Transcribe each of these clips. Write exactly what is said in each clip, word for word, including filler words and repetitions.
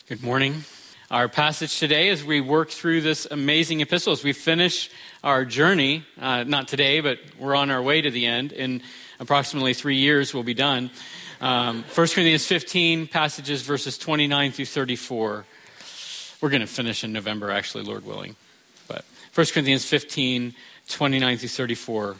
Good morning. Our passage today, as we work through this amazing epistle, as we finish our journey, uh, not today, but we're on our way to the end. In approximately three years, we'll be done. Um, First Corinthians fifteen, passages verses twenty-nine through thirty-four. We're going to finish in November, actually, Lord willing. But First Corinthians fifteen, twenty-nine through thirty-four.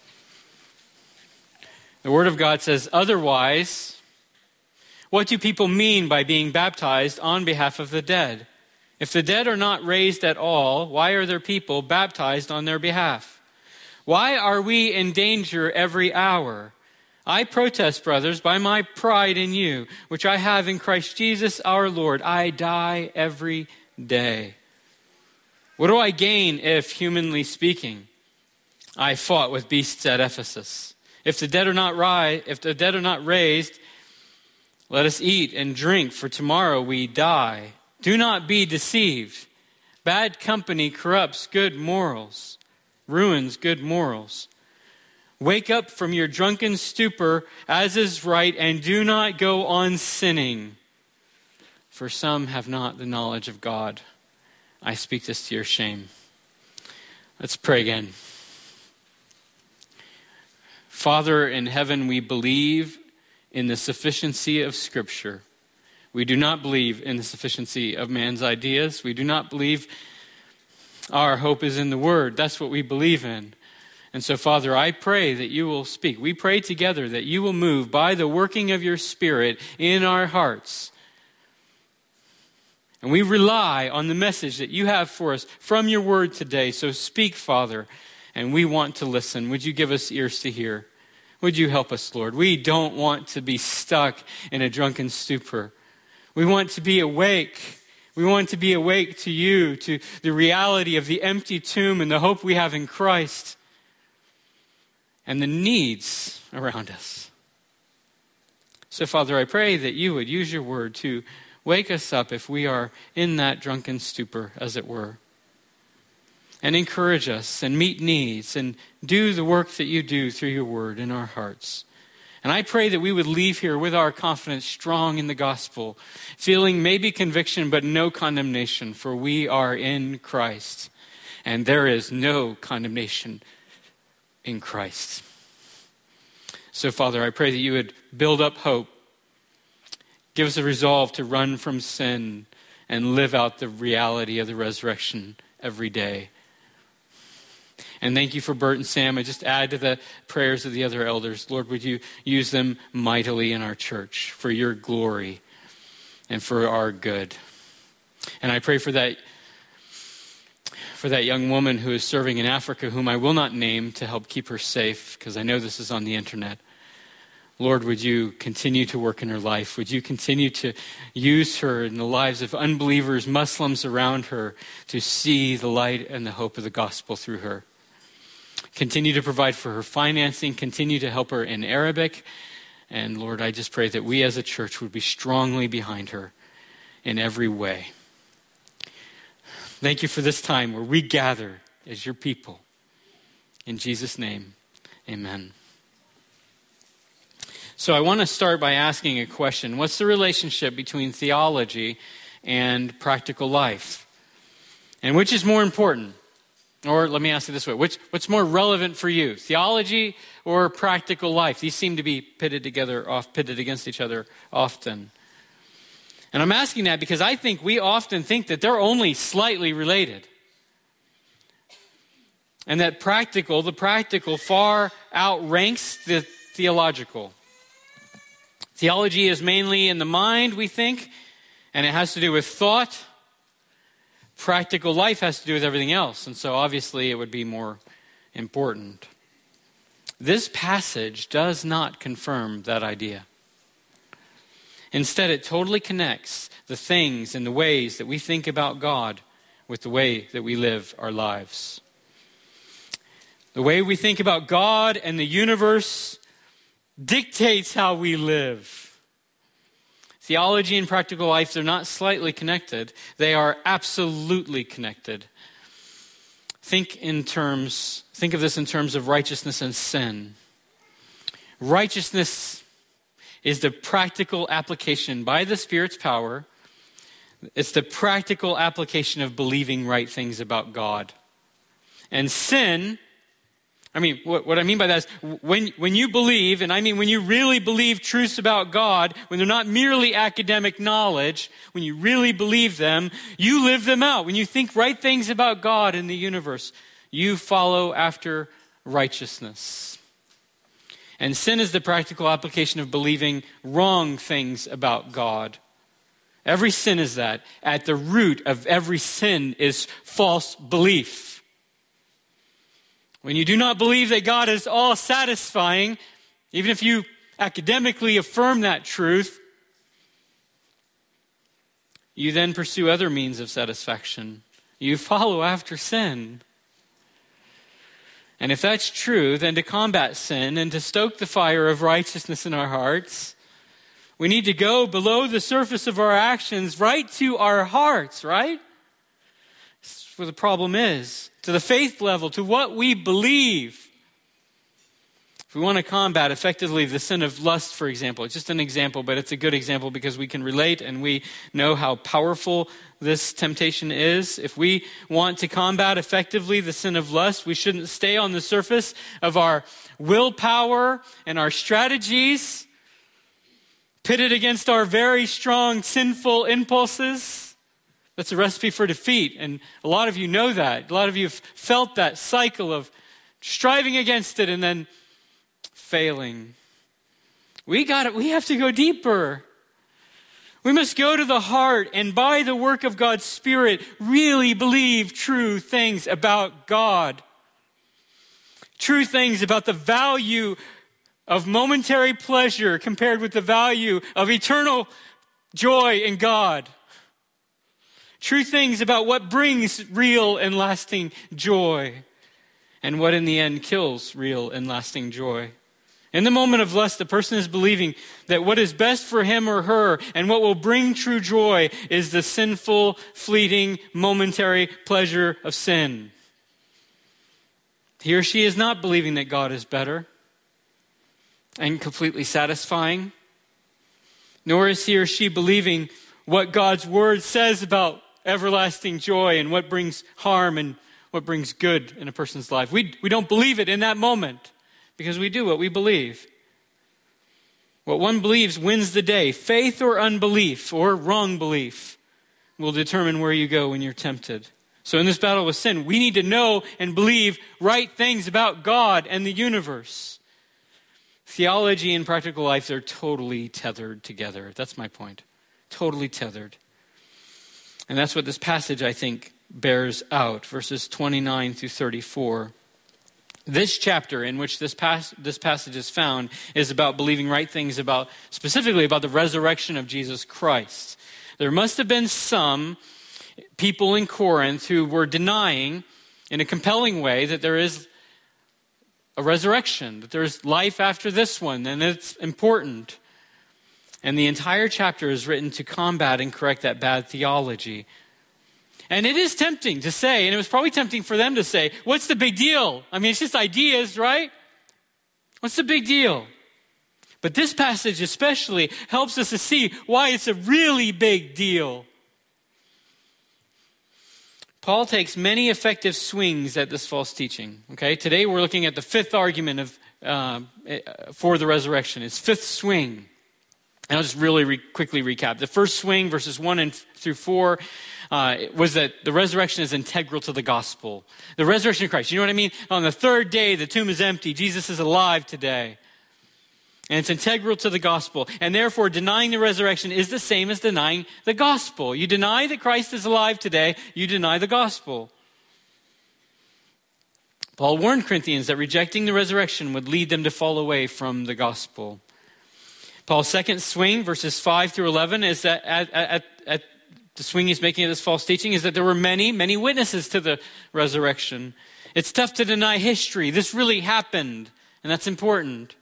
The Word of God says, "Otherwise, what do people mean by being baptized on behalf of the dead? If the dead are not raised at all, why are there people baptized on their behalf? Why are we in danger every hour? I protest, brothers, by my pride in you, which I have in Christ Jesus our Lord. I die every day. What do I gain if, humanly speaking, I fought with beasts at Ephesus? If the dead are not ri- if the dead are not raised, let us eat and drink, for tomorrow we die. Do not be deceived. Bad company corrupts good morals, ruins good morals. Wake up from your drunken stupor, as is right, and do not go on sinning, for some have not the knowledge of God. I speak this to your shame." Let's pray again. Father in heaven, we believe in the sufficiency of Scripture. We do not believe in the sufficiency of man's ideas. We do not believe our hope is in the Word. That's what we believe in. And so, Father, I pray that you will speak. We pray together that you will move by the working of your Spirit in our hearts. And we rely on the message that you have for us from your Word today. So speak, Father, and we want to listen. Would you give us ears to hear? Would you help us, Lord? We don't want to be stuck in a drunken stupor. We want to be awake. We want to be awake to you, to the reality of the empty tomb and the hope we have in Christ and the needs around us. So, Father, I pray that you would use your word to wake us up if we are in that drunken stupor, as it were, and encourage us and meet needs and do the work that you do through your word in our hearts. And I pray that we would leave here with our confidence strong in the gospel, feeling maybe conviction but no condemnation, for we are in Christ, and there is no condemnation in Christ. So, Father, I pray that you would build up hope, give us a resolve to run from sin and live out the reality of the resurrection every day. And thank you for Bert and Sam. I just add to the prayers of the other elders. Lord, would you use them mightily in our church for your glory and for our good. And I pray for that, for that young woman who is serving in Africa, whom I will not name, to help keep her safe, because I know this is on the internet. Lord, would you continue to work in her life? Would you continue to use her in the lives of unbelievers, Muslims around her, to see the light and the hope of the gospel through her? Continue to provide for her financing. Continue to help her in Arabic. And Lord, I just pray that we as a church would be strongly behind her in every way. Thank you for this time where we gather as your people. In Jesus' name, amen. So I want to start by asking a question. What's the relationship between theology and practical life? And which is more important? Or let me ask it this way. Which, what's more relevant for you? Theology or practical life? These seem to be pitted together, off, pitted against each other often. And I'm asking that because I think we often think that they're only slightly related. And that practical, the practical far outranks the theological. Theology is mainly in the mind, we think, and it has to do with thought. Practical life has to do with everything else, and so obviously it would be more important. This passage does not confirm that idea. Instead, it totally connects the things and the ways that we think about God with the way that we live our lives. The way we think about God and the universe dictates how we live. Theology and practical life, they're not slightly connected. They are absolutely connected. Think in terms, think of this in terms of righteousness and sin. Righteousness is the practical application by the Spirit's power It's the practical application of believing right things about God. And sin, I mean, what, what I mean by that is when, when you believe, and I mean when you really believe truths about God, when they're not merely academic knowledge, when you really believe them, you live them out. When you think right things about God and the universe, you follow after righteousness. And sin is the practical application of believing wrong things about God. Every sin is that. At the root of every sin is false belief. When you do not believe that God is all satisfying, even if you academically affirm that truth, you then pursue other means of satisfaction. You follow after sin. And if that's true, then to combat sin and to stoke the fire of righteousness in our hearts, we need to go below the surface of our actions right to our hearts, right? That's where the problem is. To the faith level, to what we believe. If we want to combat effectively the sin of lust, for example, it's just an example, but it's a good example because we can relate and we know how powerful this temptation is. If we want to combat effectively the sin of lust, we shouldn't stay on the surface of our willpower and our strategies, pitted against our very strong sinful impulses. That's a recipe for defeat, and a lot of you know that. A lot of you have felt that cycle of striving against it and then failing. We got it. We have to go deeper. We must go to the heart and by the work of God's Spirit really believe true things about God. True things about the value of momentary pleasure compared with the value of eternal joy in God. True things about what brings real and lasting joy and what in the end kills real and lasting joy. In the moment of lust, the person is believing that what is best for him or her and what will bring true joy is the sinful, fleeting, momentary pleasure of sin. He or she is not believing that God is better and completely satisfying, nor is he or she believing what God's word says about everlasting joy and what brings harm and what brings good in a person's life. We, we don't believe it in that moment because we do what we believe. What one believes wins the day. Faith or unbelief or wrong belief will determine where you go when you're tempted. So in this battle with sin, we need to know and believe right things about God and the universe. Theology and practical life, they're totally tethered together. That's my point. Totally tethered. And that's what this passage, I think, bears out. Verses twenty-nine through thirty-four. This chapter in which this, pas- this passage is found is about believing right things about, specifically about the resurrection of Jesus Christ. There must have been some people in Corinth who were denying in a compelling way that there is a resurrection, that there's life after this one, and it's important. And the entire chapter is written to combat and correct that bad theology. And it is tempting to say, and it was probably tempting for them to say, what's the big deal? I mean, it's just ideas, right? What's the big deal? But this passage especially helps us to see why it's a really big deal. Paul takes many effective swings at this false teaching. Okay, today we're looking at the fifth argument of uh, for the resurrection. It's fifth swing. And I'll just really re- quickly recap. The first swing, verses one and f- through four, uh, was that the resurrection is integral to the gospel. The resurrection of Christ. You know what I mean? On the third day, the tomb is empty. Jesus is alive today. And it's integral to the gospel. And therefore, denying the resurrection is the same as denying the gospel. You deny that Christ is alive today, you deny the gospel. Paul warned Corinthians that rejecting the resurrection would lead them to fall away from the gospel. Paul's second swing, verses five through eleven, is that at, at, at the swing he's making of this false teaching is that there were many, many witnesses to the resurrection. It's tough to deny history. This really happened, and that's important.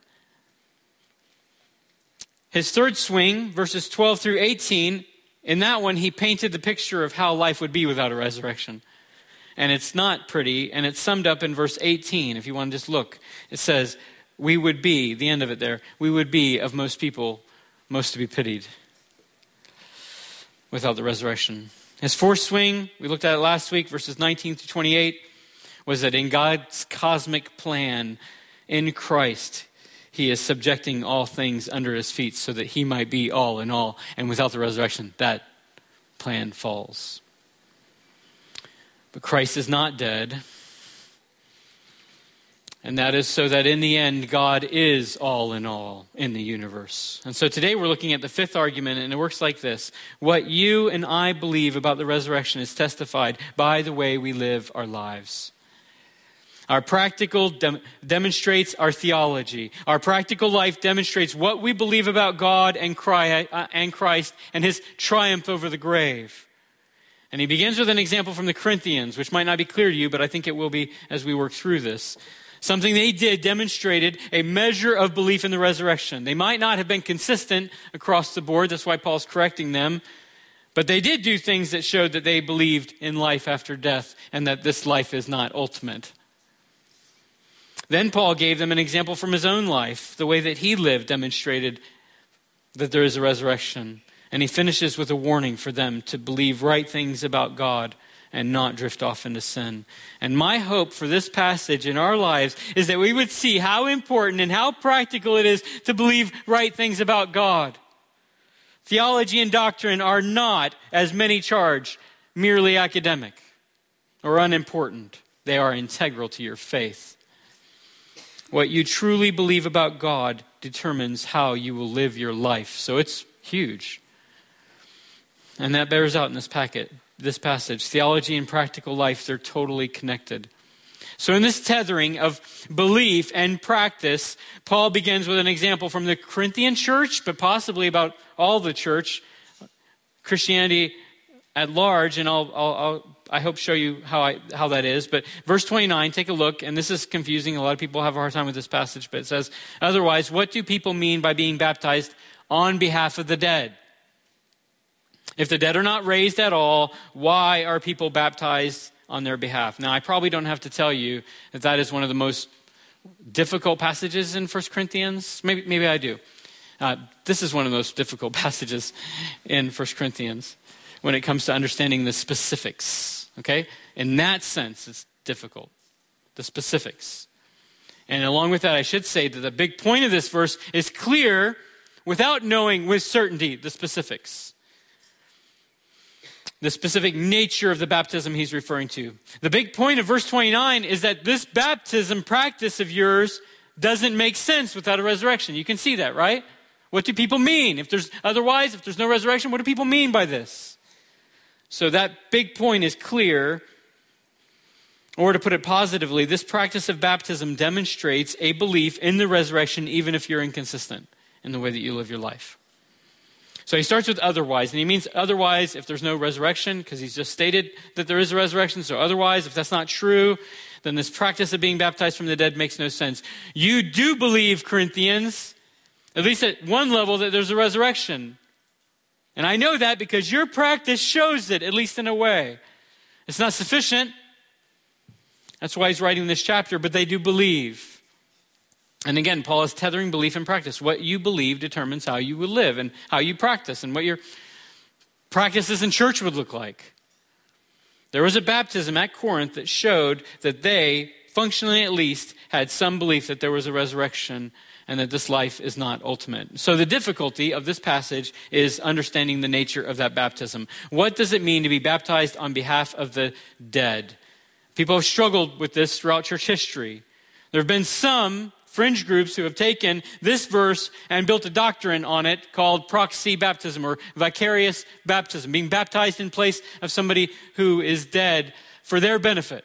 His third swing, verses twelve through eighteen, in that one he painted the picture of how life would be without a resurrection. And it's not pretty, and it's summed up in verse eighteen. If you want to just look, it says, we would be, the end of it there, we would be of most people most to be pitied. without the resurrection. His fourth swing, we looked at it last week, verses nineteen through twenty-eight, was that in God's cosmic plan in Christ, he is subjecting all things under his feet so that he might be all in all. And without the resurrection, that plan falls. But Christ is not dead. And that is so that in the end, God is all in all in the universe. And so today we're looking at the fifth argument, and it works like this. What you and I believe about the resurrection is testified by the way we live our lives. Our practical dem- demonstrates our theology. Our practical life demonstrates what we believe about God and Christ and his triumph over the grave. And he begins with an example from the Corinthians, which might not be clear to you, but I think it will be as we work through this. Something they did demonstrated a measure of belief in the resurrection. They might not have been consistent across the board. That's why Paul's correcting them. But they did do things that showed that they believed in life after death and that this life is not ultimate. Then Paul gave them an example from his own life. The way that he lived demonstrated that there is a resurrection. And he finishes with a warning for them to believe right things about God and not drift off into sin. And my hope for this passage in our lives is that we would see how important and how practical it is to believe right things about God. Theology and doctrine are not, as many charge, merely academic or unimportant. They are integral to your faith. What you truly believe about God determines how you will live your life. So it's huge. And that bears out in this packet. This passage, theology and practical life, they're totally connected. So in this tethering of belief and practice, Paul begins with an example from the Corinthian church, but possibly about all the church, Christianity at large, and I'll, I'll, I'll I hope show you how I how that is. But verse twenty-nine, take a look, and this is confusing. A lot of people have a hard time with this passage, but it says, otherwise, what do people mean by being baptized on behalf of the dead? If the dead are not raised at all, why are people baptized on their behalf? Now, I probably don't have to tell you that that is one of the most difficult passages in First Corinthians. Maybe, maybe I do. Uh, this is one of the most difficult passages in First Corinthians when it comes to understanding the specifics. Okay? In that sense, it's difficult. The specifics. And along with that, I should say that the big point of this verse is clear without knowing with certainty the specifics. The specific nature of the baptism he's referring to. The big point of verse twenty-nine is that this baptism practice of yours doesn't make sense without a resurrection. You can see that, right? What do people mean? If there's otherwise, if there's no resurrection, what do people mean by this? So that big point is clear. Or to put it positively, this practice of baptism demonstrates a belief in the resurrection even if you're inconsistent in the way that you live your life. So he starts with otherwise, and he means otherwise if there's no resurrection, because he's just stated that there is a resurrection. So otherwise, if that's not true, then this practice of being baptized from the dead makes no sense. You do believe, Corinthians, at least at one level, that there's a resurrection. And I know that because your practice shows it, at least in a way. It's not sufficient. That's why he's writing this chapter, but they do believe. And again, Paul is tethering belief and practice. What you believe determines how you will live and how you practice and what your practices in church would look like. There was a baptism at Corinth that showed that they, functionally at least, had some belief that there was a resurrection and that this life is not ultimate. So the difficulty of this passage is understanding the nature of that baptism. What does it mean to be baptized on behalf of the dead? People have struggled with this throughout church history. There have been some fringe groups who have taken this verse and built a doctrine on it called proxy baptism or vicarious baptism, being baptized in place of somebody who is dead for their benefit.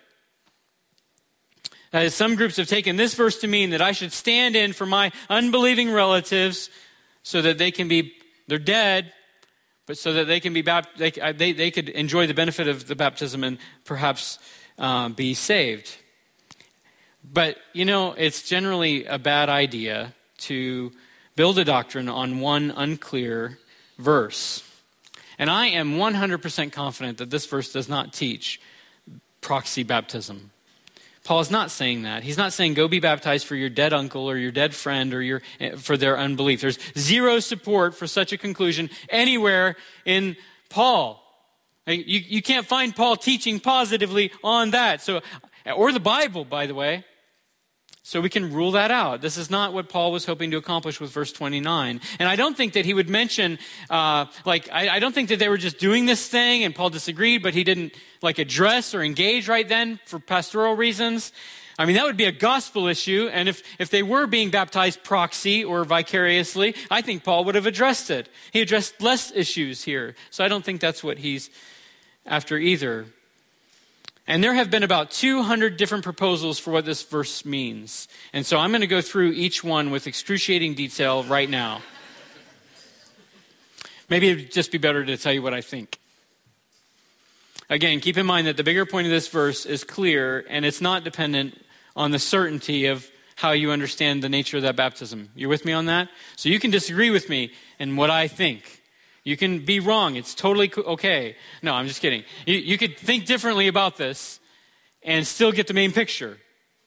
That is, some groups have taken this verse to mean that I should stand in for my unbelieving relatives so that they can be, they're dead, but so that they can be, they, they, they could enjoy the benefit of the baptism and perhaps uh, be saved. But, you know, it's generally a bad idea to build a doctrine on one unclear verse. And I am one hundred percent confident that this verse does not teach proxy baptism. Paul is not saying that. He's not saying go be baptized for your dead uncle or your dead friend or your for their unbelief. There's zero support for such a conclusion anywhere in Paul. You, you can't find Paul teaching positively on that. So, or the Bible, by the way. So we can rule that out. This is not what Paul was hoping to accomplish with verse twenty-nine. And I don't think that he would mention, uh, like, I, I don't think that they were just doing this thing and Paul disagreed, but he didn't, like, address or engage right then for pastoral reasons. I mean, that would be a gospel issue. And if, if they were being baptized proxy or vicariously, I think Paul would have addressed it. He addressed less issues here. So I don't think that's what he's after either. And there have been about two hundred different proposals for what this verse means. And so I'm going to go through each one with excruciating detail right now. Maybe it'd just be better to tell you what I think. Again, keep in mind that the bigger point of this verse is clear, and it's not dependent on the certainty of how you understand the nature of that baptism. You with me on that? So you can disagree with me in what I think. You can be wrong. It's totally okay. No, I'm just kidding. You, you could think differently about this and still get the main picture.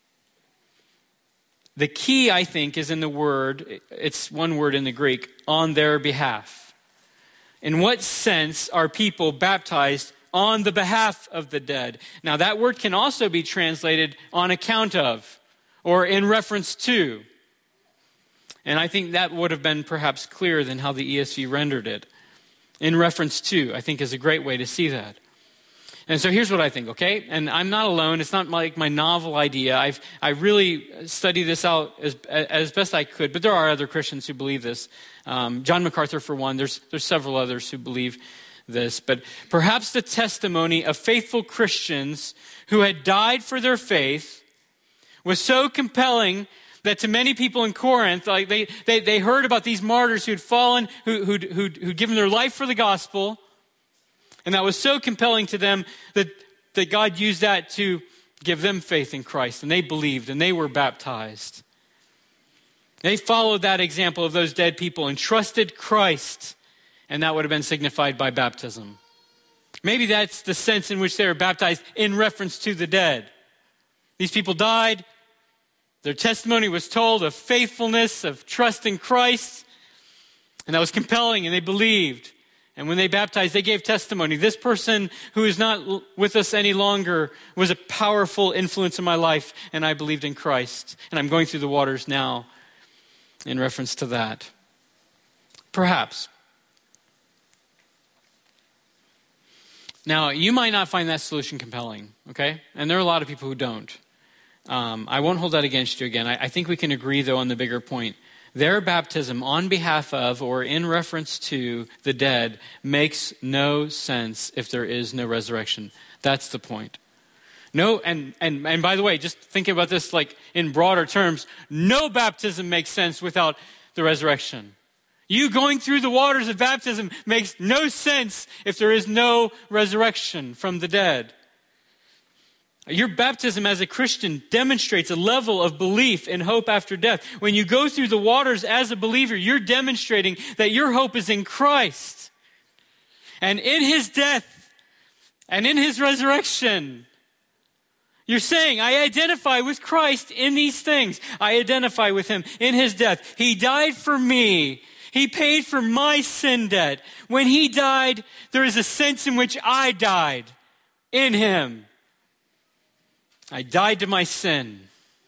The key, I think, is in the word, it's one word in the Greek, on their behalf. In what sense are people baptized on the behalf of the dead? Now, that word can also be translated on account of or in reference to. And I think that would have been perhaps clearer than how the E S V rendered it. In reference to, I think, is a great way to see that. And so here's what I think, okay? And I'm not alone. It's not like my novel idea. I've I really studied this out as as best I could, but there are other Christians who believe this. Um, John MacArthur, for one. There's there's several others who believe this. But perhaps the testimony of faithful Christians who had died for their faith was so compelling that to many people in Corinth, like they, they, they heard about these martyrs who'd fallen, who, who'd, who'd, who'd given their life for the gospel. And that was so compelling to them that, that God used that to give them faith in Christ. And they believed and they were baptized. They followed that example of those dead people and trusted Christ. And that would have been signified by baptism. Maybe that's the sense in which they were baptized in reference to the dead. These people died. Their testimony was told of faithfulness, of trust in Christ. And that was compelling, and they believed. And when they baptized, they gave testimony. This person who is not with us any longer was a powerful influence in my life, and I believed in Christ. And I'm going through the waters now in reference to that. Perhaps. Now, you might not find that solution compelling, okay? And there are a lot of people who don't. Um, I won't hold that against you again. I, I think we can agree, though, on the bigger point. Their baptism on behalf of or in reference to the dead makes no sense if there is no resurrection. That's the point. No, and, and, and by the way, just thinking about this like in broader terms, no baptism makes sense without the resurrection. You going through the waters of baptism makes no sense if there is no resurrection from the dead. Your baptism as a Christian demonstrates a level of belief in hope after death. When you go through the waters as a believer, you're demonstrating that your hope is in Christ. And in his death and in his resurrection. You're saying, I identify with Christ in these things. I identify with him in his death. He died for me. He paid for my sin debt. When he died, there is a sense in which I died in him. I died to my sin.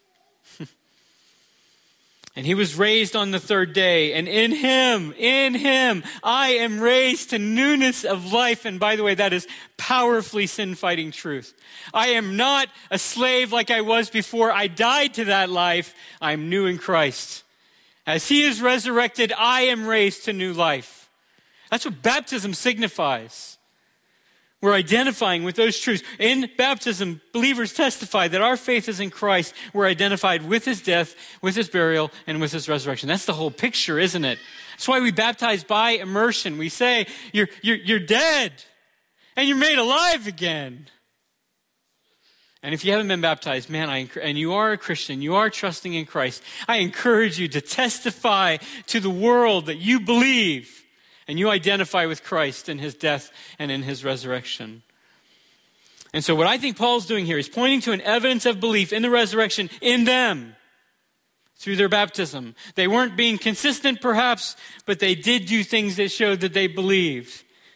And he was raised on the third day. And in him, in him, I am raised to newness of life. And by the way, that is powerfully sin-fighting truth. I am not a slave like I was before I died to that life. I'm new in Christ. As he is resurrected, I am raised to new life. That's what baptism signifies. We're identifying with those truths. In baptism, believers testify that our faith is in Christ. We're identified with his death, with his burial, and with his resurrection. That's the whole picture, isn't it? That's why we baptize by immersion. We say, you're, you're, you're dead, and you're made alive again. And if you haven't been baptized, man, I, and you are a Christian, you are trusting in Christ, I encourage you to testify to the world that you believe. And you identify with Christ in his death and in his resurrection. And so what I think Paul's doing here is pointing to an evidence of belief in the resurrection in them through their baptism. They weren't being consistent perhaps, but they did do things that showed that they believed.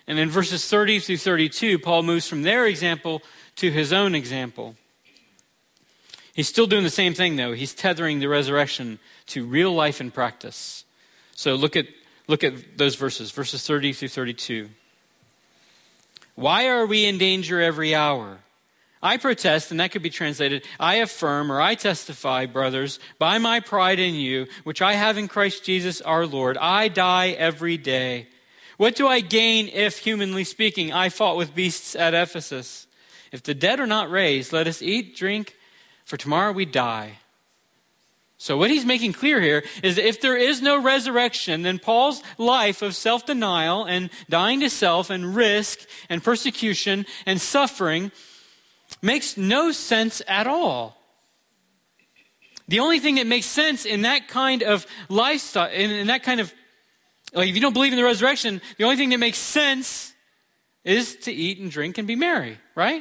And in verses thirty through thirty-two, Paul moves from their example to his own example. He's still doing the same thing, though. He's tethering the resurrection to real life and practice. So look at look at those verses, verses thirty through thirty-two. Why are we in danger every hour? I protest, and that could be translated, I affirm or I testify, brothers, by my pride in you, which I have in Christ Jesus our Lord, I die every day. What do I gain if, humanly speaking, I fought with beasts at Ephesus? If the dead are not raised, let us eat, drink, for tomorrow we die. So what he's making clear here is that if there is no resurrection, then Paul's life of self-denial and dying to self and risk and persecution and suffering makes no sense at all. The only thing that makes sense in that kind of lifestyle, in, in that kind of, like if you don't believe in the resurrection, the only thing that makes sense is to eat and drink and be merry, right?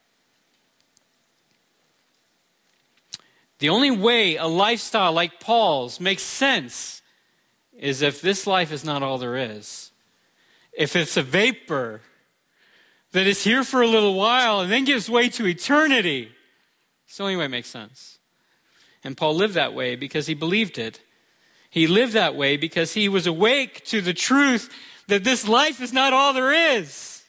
The only way a lifestyle like Paul's makes sense is if this life is not all there is. If it's a vapor that is here for a little while and then gives way to eternity. It's the only way it makes sense. And Paul lived that way because he believed it. He lived that way because he was awake to the truth that this life is not all there is.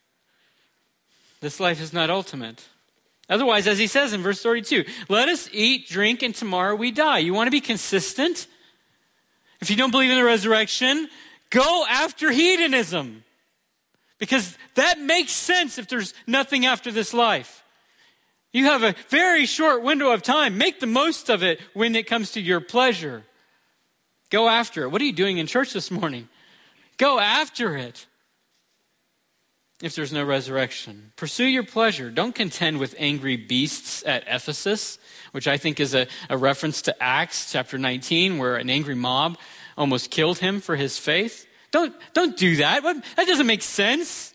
This life is not ultimate. Otherwise, as he says in verse thirty-two, let us eat, drink, and tomorrow we die. You want to be consistent? If you don't believe in the resurrection, go after hedonism. Because that makes sense if there's nothing after this life. You have a very short window of time. Make the most of it when it comes to your pleasure. Go after it. What are you doing in church this morning? Go after it. If there's no resurrection, pursue your pleasure. Don't contend with angry beasts at Ephesus, which I think is a, a reference to Acts chapter nineteen, where an angry mob almost killed him for his faith. Don't, don't do that. That doesn't make sense.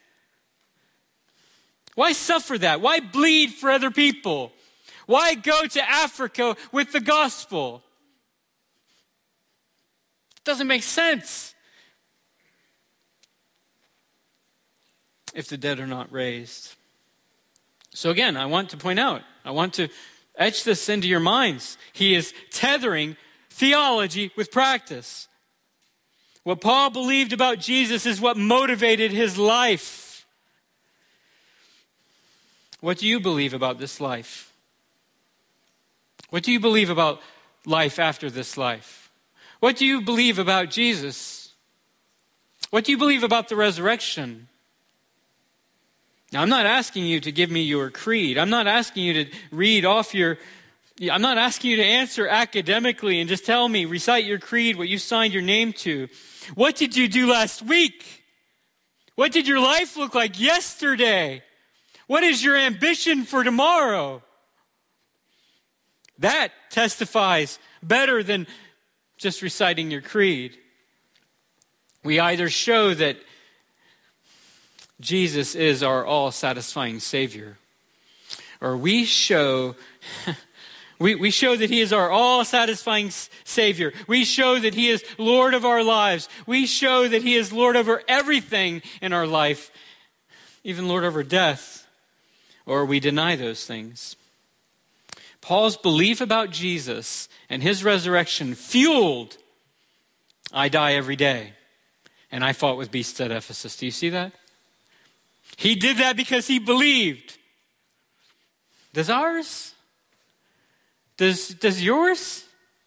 Why suffer that? Why bleed for other people? Why go to Africa with the gospel? It doesn't make sense. If the dead are not raised. So again, I want to point out, I want to etch this into your minds. He is tethering theology with practice. What Paul believed about Jesus is what motivated his life. What do you believe about this life? What do you believe about life after this life? What do you believe about Jesus? What do you believe about the resurrection? Now, I'm not asking you to give me your creed. I'm not asking you to read off your, I'm not asking you to answer academically and just tell me, recite your creed, what you signed your name to. What did you do last week? What did your life look like yesterday? What is your ambition for tomorrow? That testifies better than just reciting your creed. We either show that Jesus is our all-satisfying Savior, or we show we, we show that He is our all-satisfying Savior. We show that He is Lord of our lives. We show that He is Lord over everything in our life, even Lord over death, or we deny those things. Paul's belief about Jesus and His resurrection fueled, I die every day, and I fought with beasts at Ephesus. Do you see that? He did that because he believed. Does ours? Does, does yours?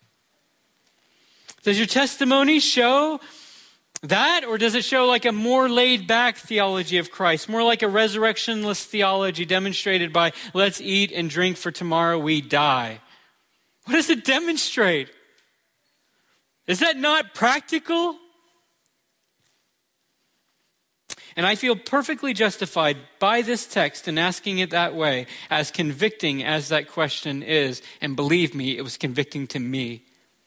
Does your testimony show that? Or does it show like a more laid back theology of Christ? More like a resurrectionless theology demonstrated by let's eat and drink for tomorrow we die. What does it demonstrate? Is that not practical? And I feel perfectly justified by this text in asking it that way, as convicting as that question is. And believe me, it was convicting to me.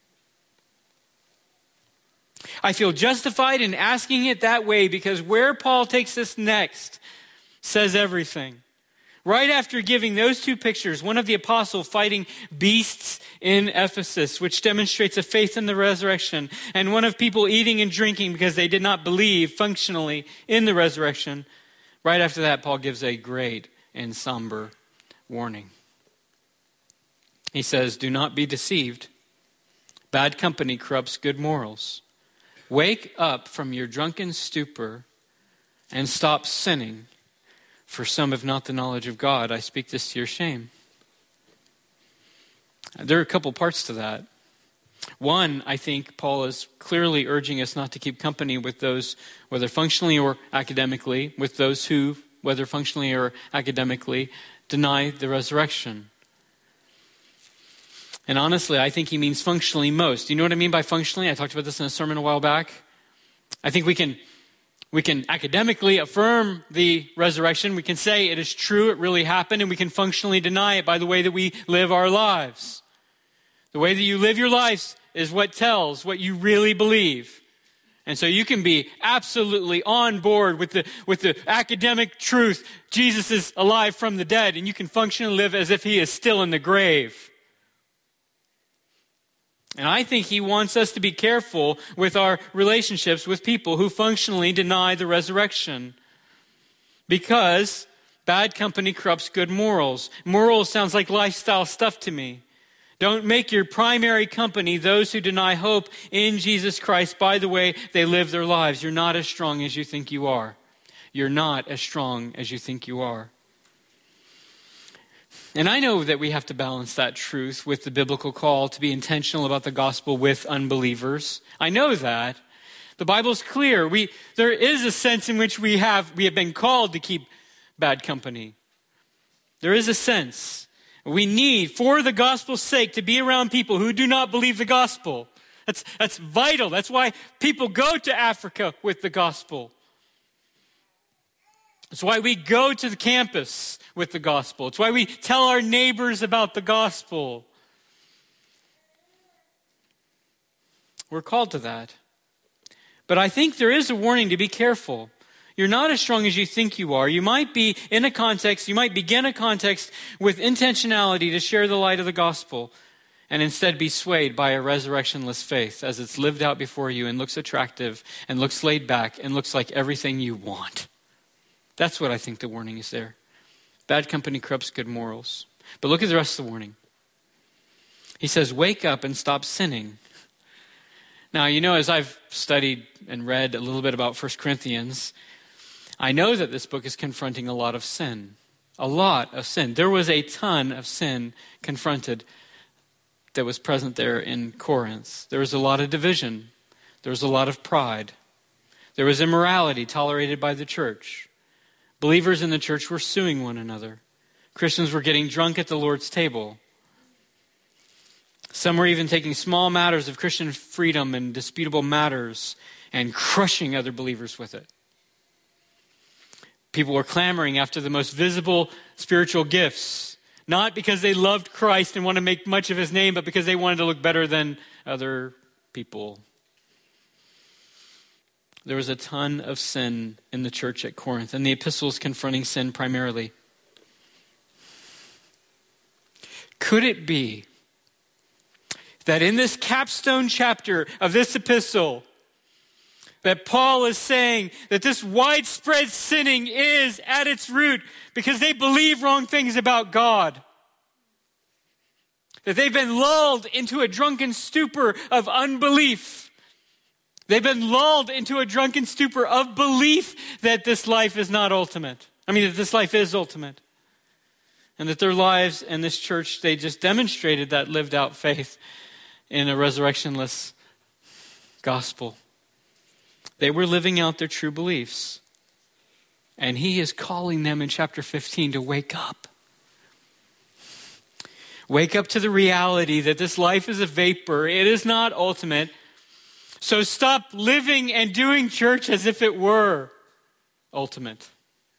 I feel justified in asking it that way because where Paul takes this next says everything. Right after giving those two pictures, one of the apostles fighting beasts in Ephesus, which demonstrates a faith in the resurrection, and one of people eating and drinking because they did not believe functionally in the resurrection. Right after that, Paul gives a great and somber warning. He says, do not be deceived. Bad company corrupts good morals. Wake up from your drunken stupor and stop sinning. For some have not the knowledge of God. I speak this to your shame. There are a couple parts to that. One, I think Paul is clearly urging us not to keep company with those, whether functionally or academically, with those who, whether functionally or academically, deny the resurrection. And honestly, I think he means functionally most. Do you know what I mean by functionally? I talked about this in a sermon a while back. I think we can we can academically affirm the resurrection. We can say it is true, it really happened, and we can functionally deny it by the way that we live our lives. The way that you live your lives is what tells what you really believe. And so you can be absolutely on board with the with the academic truth. Jesus is alive from the dead, and you can functionally live as if he is still in the grave. And I think he wants us to be careful with our relationships with people who functionally deny the resurrection. Because bad company corrupts good morals. Morals sounds like lifestyle stuff to me. Don't make your primary company those who deny hope in Jesus Christ by the way they live their lives. You're not as strong as you think you are. You're not as strong as you think you are. And I know that we have to balance that truth with the biblical call to be intentional about the gospel with unbelievers. I know that. The Bible's clear. We there is a sense in which we have we have been called to keep bad company. There is a sense. We need, for the gospel's sake, to be around people who do not believe the gospel. That's that's vital. That's why people go to Africa with the gospel. It's why we go to the campus with the gospel. It's why we tell our neighbors about the gospel. We're called to that. But I think there is a warning to be careful. You're not as strong as you think you are. You might be in a context, you might begin a context with intentionality to share the light of the gospel and instead be swayed by a resurrectionless faith as it's lived out before you and looks attractive and looks laid back and looks like everything you want. That's what I think the warning is there. Bad company corrupts good morals. But look at the rest of the warning. He says, wake up and stop sinning. Now, you know, as I've studied and read a little bit about First Corinthians, I know that this book is confronting a lot of sin. A lot of sin. There was a ton of sin confronted that was present there in Corinth. There was a lot of division. There was a lot of pride. There was immorality tolerated by the church. Believers in the church were suing one another. Christians were getting drunk at the Lord's table. Some were even taking small matters of Christian freedom and disputable matters and crushing other believers with it. People were clamoring after the most visible spiritual gifts, not because they loved Christ and wanted to make much of his name, but because they wanted to look better than other people. There was a ton of sin in the church at Corinth, and the epistle is confronting sin primarily. Could it be that in this capstone chapter of this epistle, that Paul is saying that this widespread sinning is at its root because they believe wrong things about God? That they've been lulled into a drunken stupor of unbelief. They've been lulled into a drunken stupor of belief that this life is not ultimate. I mean, that this life is ultimate. And that their lives and this church, they just demonstrated that lived out faith in a resurrectionless gospel. They were living out their true beliefs. And he is calling them in chapter fifteen to wake up. Wake up to the reality that this life is a vapor. It is not ultimate. So stop living and doing church as if it were ultimate.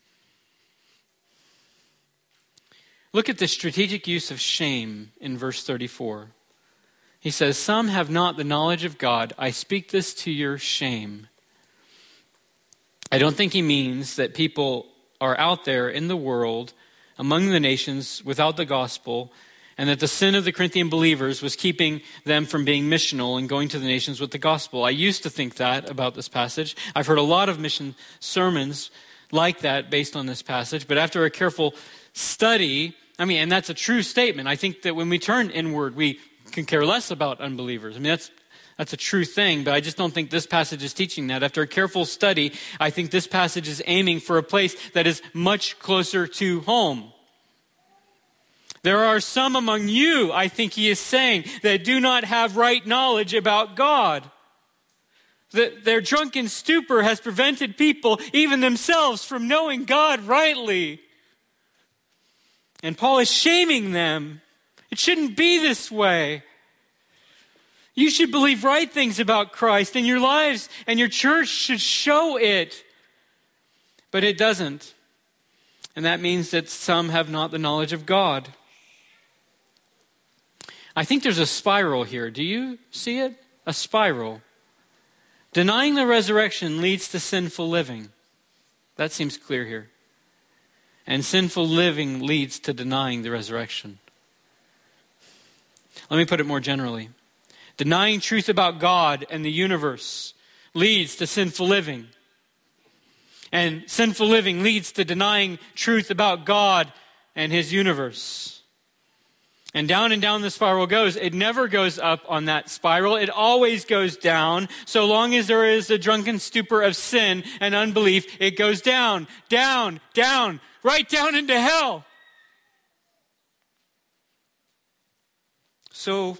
Look at the strategic use of shame in verse thirty-four. He says, some have not the knowledge of God. I speak this to your shame. I don't think he means that people are out there in the world among the nations without the gospel, and that the sin of the Corinthian believers was keeping them from being missional and going to the nations with the gospel. I used to think that about this passage. I've heard a lot of mission sermons like that based on this passage, but after a careful study, I mean, and that's a true statement. I think that when we turn inward, we can care less about unbelievers. I mean, that's that's a true thing, but I just don't think this passage is teaching that. After a careful study, I think this passage is aiming for a place that is much closer to home. There are some among you, I think he is saying, that do not have right knowledge about God. That their drunken stupor has prevented people, even themselves, from knowing God rightly. And Paul is shaming them. It shouldn't be this way. You should believe right things about Christ, and your lives and your church should show it. But it doesn't. And that means that some have not the knowledge of God. I think there's a spiral here. Do you see it? A spiral. Denying the resurrection leads to sinful living. That seems clear here. And sinful living leads to denying the resurrection. Let me put it more generally. Denying truth about God and the universe leads to sinful living. And sinful living leads to denying truth about God and his universe. And down and down the spiral goes. It never goes up on that spiral. It always goes down. So long as there is a drunken stupor of sin and unbelief, it goes down, down, down, right down into hell. So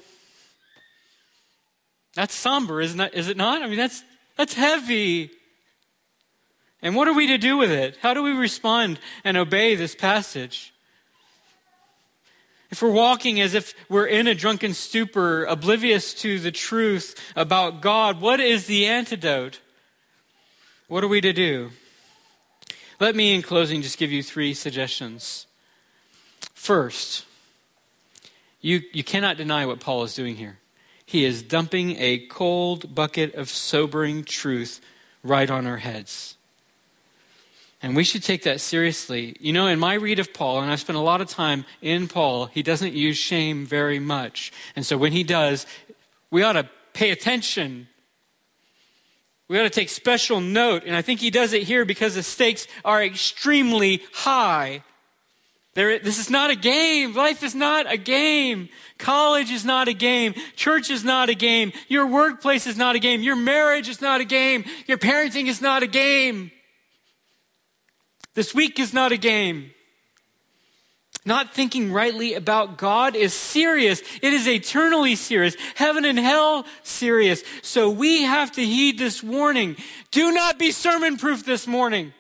that's somber, isn't it? Is it not? I mean, that's that's heavy. And what are we to do with it? How do we respond and obey this passage? If we're walking as if we're in a drunken stupor, oblivious to the truth about God, what is the antidote? What are we to do? Let me, in closing, just give you three suggestions. First, you, you cannot deny what Paul is doing here. He is dumping a cold bucket of sobering truth right on our heads. And we should take that seriously. You know, in my read of Paul, and I've spent a lot of time in Paul, he doesn't use shame very much. And so when he does, we ought to pay attention. We ought to take special note. And I think he does it here because the stakes are extremely high. There, this is not a game. Life is not a game. College is not a game. Church is not a game. Your workplace is not a game. Your marriage is not a game. Your parenting is not a game. This week is not a game. Not thinking rightly about God is serious. It is eternally serious. Heaven and hell serious. So we have to heed this warning. Do not be sermon-proof this morning.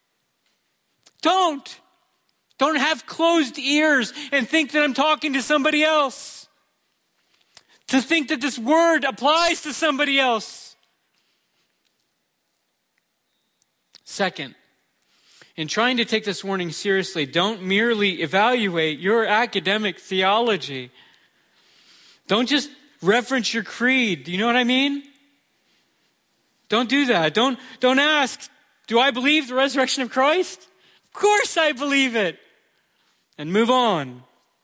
Don't. Don't have closed ears and think that I'm talking to somebody else. To think that this word applies to somebody else. Second, in trying to take this warning seriously, don't merely evaluate your academic theology. Don't just reference your creed. Do you know what I mean? Don't do that. Don't, don't ask, do I believe the resurrection of Christ? Of course I believe it. And move on.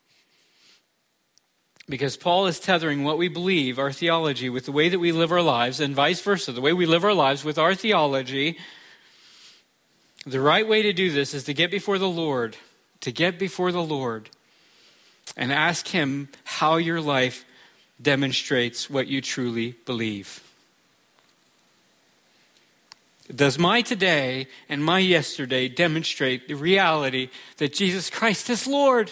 Because Paul is tethering what we believe, our theology, with the way that we live our lives, and vice versa, the way we live our lives with our theology. The right way to do this is to get before the Lord, to get before the Lord and ask him how your life demonstrates what you truly believe. Does my today and my yesterday demonstrate the reality that Jesus Christ is Lord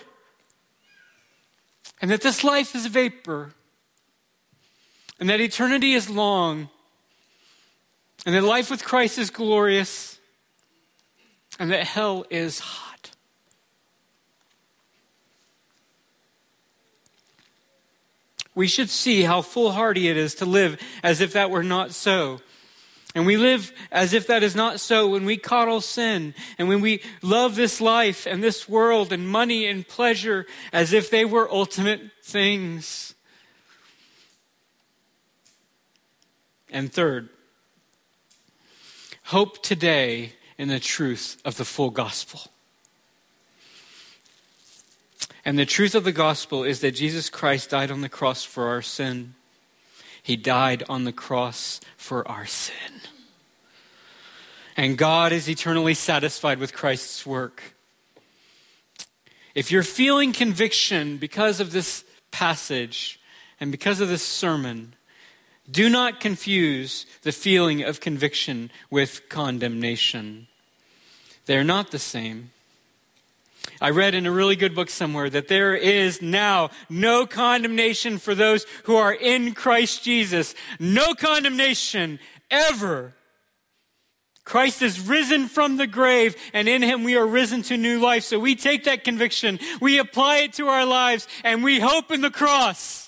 and that this life is a vapor and that eternity is long and that life with Christ is glorious and that hell is hot? We should see how foolhardy it is to live as if that were not so. And we live as if that is not so when we coddle sin and when we love this life and this world and money and pleasure as if they were ultimate things. And third, hope today in the truth of the full gospel. And the truth of the gospel is that Jesus Christ died on the cross for our sin. He died on the cross for our sin. And God is eternally satisfied with Christ's work. If you're feeling conviction because of this passage and because of this sermon, do not confuse the feeling of conviction with condemnation. They're not the same. I read in a really good book somewhere that there is now no condemnation for those who are in Christ Jesus. No condemnation ever. Christ is risen from the grave, and in him we are risen to new life. So we take that conviction, we apply it to our lives, and we hope in the cross.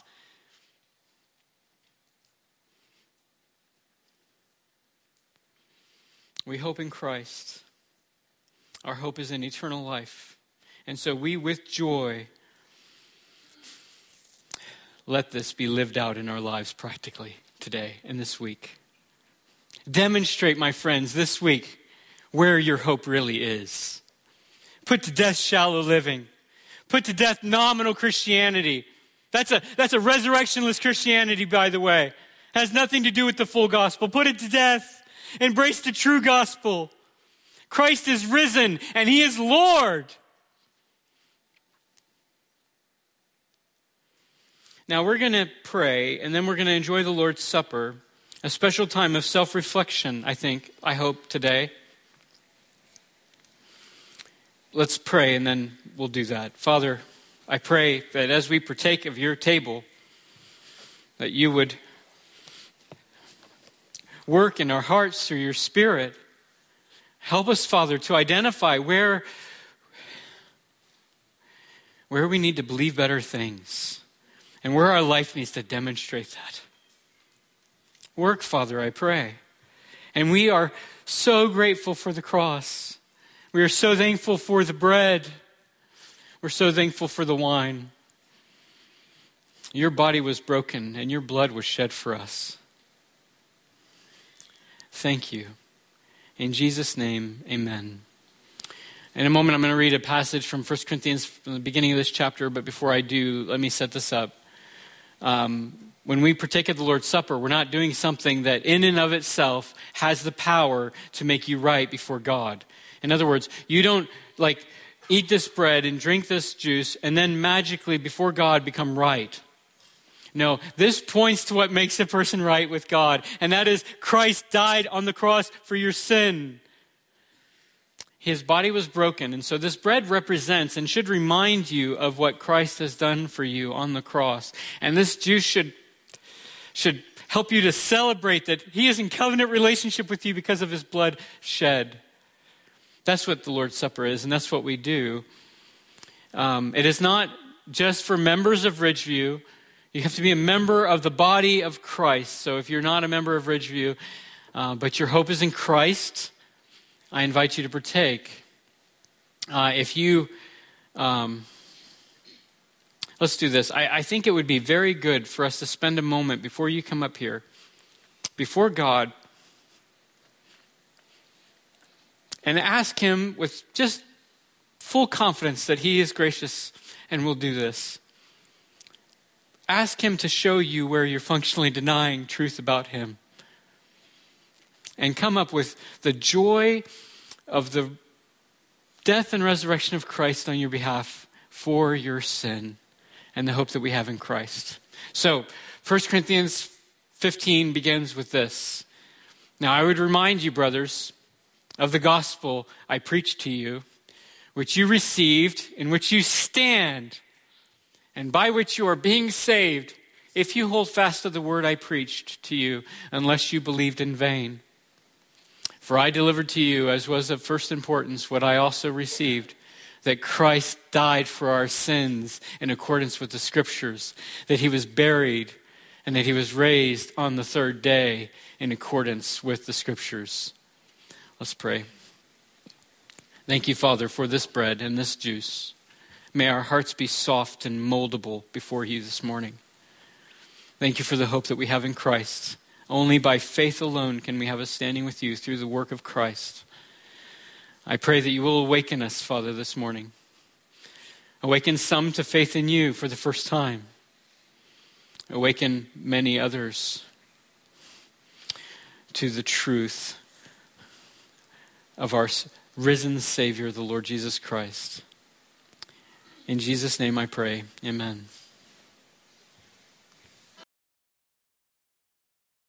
We hope in Christ. Our hope is in eternal life. And so we, with joy, let this be lived out in our lives practically today and this week. Demonstrate, my friends, this week where your hope really is. Put to death shallow living. Put to death nominal Christianity. That's a, that's a resurrectionless Christianity, by the way. It has nothing to do with the full gospel. Put it to death. Embrace the true gospel. Christ is risen and he is Lord. Now we're going to pray and then we're going to enjoy the Lord's Supper, a special time of self-reflection, I think, I hope, today. Let's pray and then we'll do that. Father, I pray that as we partake of your table, that you would work in our hearts through your Spirit. Help us, Father, to identify where, where we need to believe better things and where our life needs to demonstrate that. Work, Father, I pray. And we are so grateful for the cross. We are so thankful for the bread. We're so thankful for the wine. Your body was broken and your blood was shed for us. Thank you. In Jesus' name, amen. In a moment, I'm going to read a passage from First Corinthians from the beginning of this chapter, but before I do, let me set this up. Um, when we partake of the Lord's Supper, we're not doing something that in and of itself has the power to make you right before God. In other words, you don't like eat this bread and drink this juice and then magically before God become right. No, this points to what makes a person right with God, and that is Christ died on the cross for your sin. His body was broken, and so this bread represents and should remind you of what Christ has done for you on the cross. And this juice should, should help you to celebrate that he is in covenant relationship with you because of his blood shed. That's what the Lord's Supper is, and that's what we do. Um, it is not just for members of Ridgeview. You have to be a member of the body of Christ. So if you're not a member of Ridgeview, uh, but your hope is in Christ, I invite you to partake. Uh, if you, um, let's do this. I, I think it would be very good for us to spend a moment before you come up here, before God, and ask him with just full confidence that he is gracious and will do this. Ask him to show you where you're functionally denying truth about him. And come up with the joy of the death and resurrection of Christ on your behalf for your sin and the hope that we have in Christ. So, First Corinthians fifteen begins with this. Now, I would remind you, brothers, of the gospel I preached to you, which you received, in which you stand, and by which you are being saved, if you hold fast to the word I preached to you, unless you believed in vain. For I delivered to you, as was of first importance, what I also received, that Christ died for our sins in accordance with the Scriptures, that he was buried, and that he was raised on the third day in accordance with the Scriptures. Let's pray. Thank you, Father, for this bread and this juice. May our hearts be soft and moldable before you this morning. Thank you for the hope that we have in Christ. Only by faith alone can we have a standing with you through the work of Christ. I pray that you will awaken us, Father, this morning. Awaken some to faith in you for the first time. Awaken many others to the truth of our risen Savior, the Lord Jesus Christ. In Jesus' name I pray, amen.